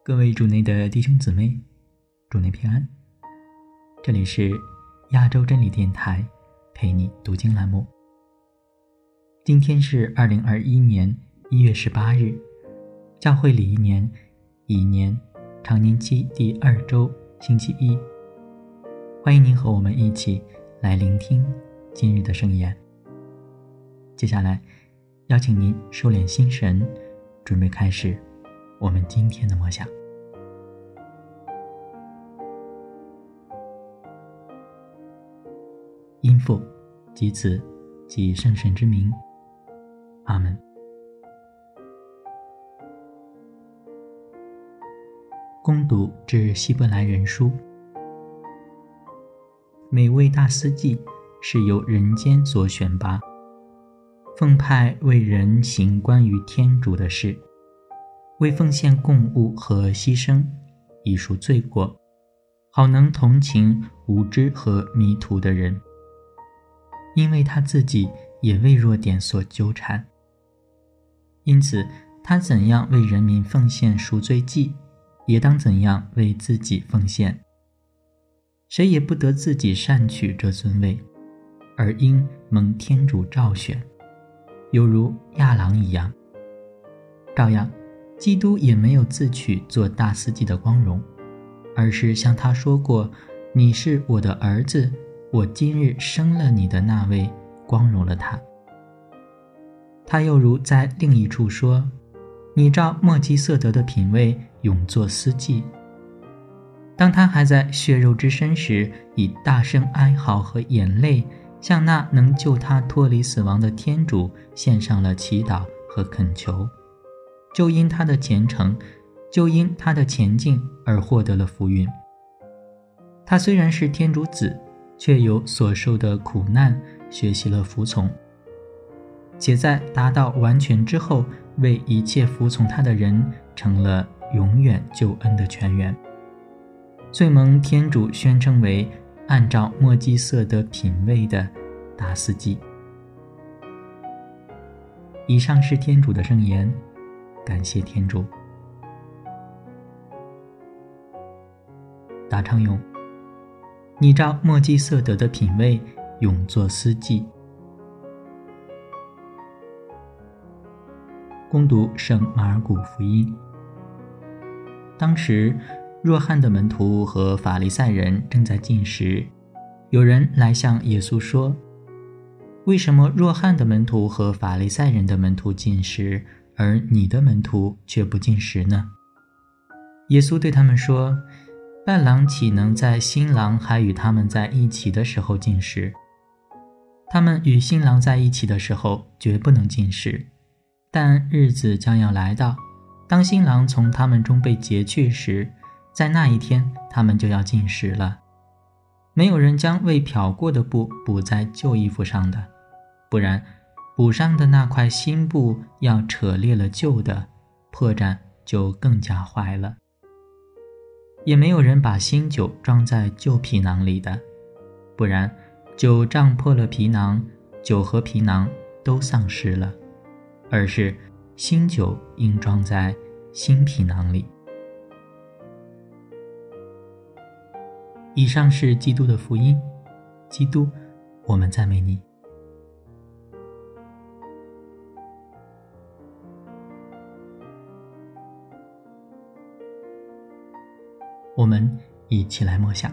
各位主内的弟兄姊妹，主内平安。这里是亚洲真理电台陪你读经栏目。今天是2021年1月18日，教会礼仪年乙年常年期第2周星期一。欢迎您和我们一起来聆听今日的圣言。接下来邀请您收敛心神，准备开始我们今天的默想。因父及子及圣神之名，阿们。恭读致希伯来人书。每位大司祭是由人间所选拔，奉派为人行关于天主的事，为奉献供物和牺牲，以赎罪过，好能同情无知和迷途的人。因为他自己也为弱点所纠缠，因此他怎样为人民奉献赎罪祭，也当怎样为自己奉献。谁也不得自己擅取这尊位，而应蒙天主召选，犹如亚郎一样。照样，基督也没有自取做大司祭的光荣，而是向他说过：“你是我的儿子，我今日生了你的那位，光荣了他。”他又如在另一处说：“你照默基瑟德的品位永作司祭。”当他还在血肉之身时，以大声哀嚎和眼泪，向那能救他脱离死亡的天主献上了祈祷和恳求，就因他的虔诚，就因他的前进而获得了福运。他虽然是天主子，却有所受的苦难学习了服从，且在达到完全之后，为一切服从他的人成了永远救恩的泉源，遂蒙天主宣称为按照默基瑟德品位的大司祭。以上是天主的圣言，感谢天主。答唱咏：你照默基瑟德的品位永作司祭。恭读圣马尔谷福音。当时若翰的门徒和法利赛人正在禁食，有人来向耶稣说：“为什么若翰的门徒和法利赛人的门徒禁食，而你的门徒却不禁食呢？”耶稣对他们说：“伴郎岂能在新郎还与他们在一起的时候禁食？他们与新郎在一起的时候绝不能禁食。但日子将要来到，当新郎从他们中被劫去时，在那一天他们就要禁食了。没有人将未漂过的布补在旧衣服上的，不然补上的那块新布要扯裂了旧的，破绽就更加坏了。也没有人把新酒装在旧皮囊里的，不然酒胀破了皮囊，酒和皮囊都丧失了，而是新酒应装在新皮囊里。”以上是基督的福音。基督，我们赞美你。我们一起来默想。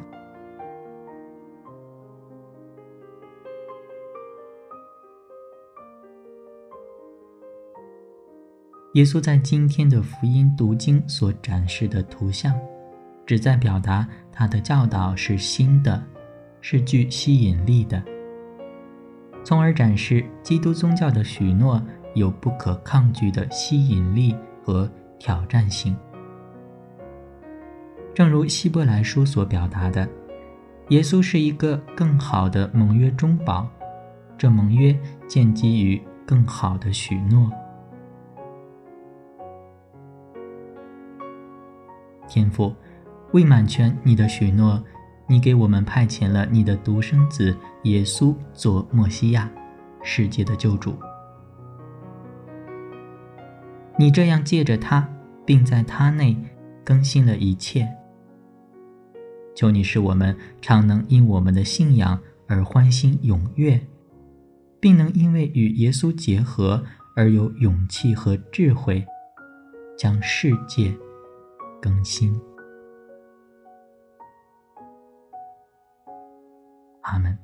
耶稣在今天的福音读经所展示的图像，旨在表达他的教导是新的，是具吸引力的，从而展示基督宗教的许诺有不可抗拒的吸引力和挑战性。正如希伯来书所表达的，耶稣是一个更好的盟约中保，这盟约建基于更好的许诺。天父，为满全你的许诺，你给我们派遣了你的独生子耶稣做默西亚，世界的救主。你这样借着他，并在他内更新了一切。求你使我们常能因我们的信仰而欢欣踊跃，并能因为与耶稣结合而有勇气和智慧，将世界更新。阿们。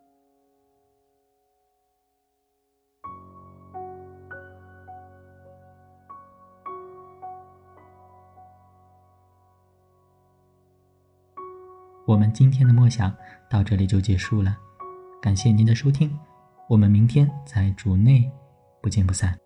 我们今天的默想到这里就结束了，感谢您的收听，我们明天在主内不见不散。